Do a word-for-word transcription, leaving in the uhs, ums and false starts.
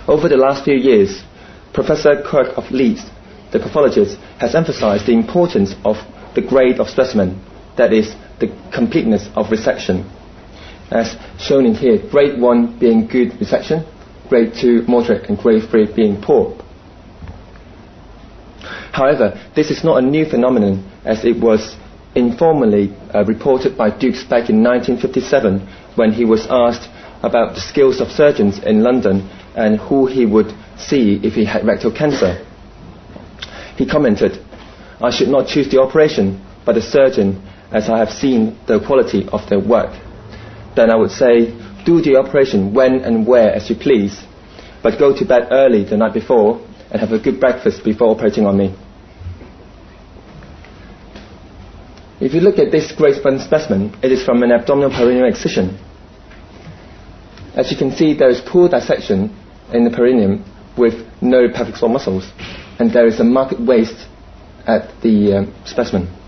Over the last few years, Professor Kirk of Leeds, the pathologist, has emphasized the importance of the grade of specimen, that is, the completeness of resection, as shown in here, grade one being good resection, grade two moderate, and grade three being poor. However, this is not a new phenomenon, as it was informally uh, reported by Dukes back in nineteen fifty-seven when he was asked about the skills of surgeons in London and who he would see if he had rectal cancer. He commented, "I should not choose the operation, but the surgeon, as I have seen the quality of their work. Then I would say, do the operation when and where as you please, but go to bed early the night before and have a good breakfast before operating on me." If you look at this grade one specimen, it is from an abdominal perineal excision. As you can see, there is poor dissection in the perineum with no pelvic floor muscles, and there is a marked waist at the um, specimen.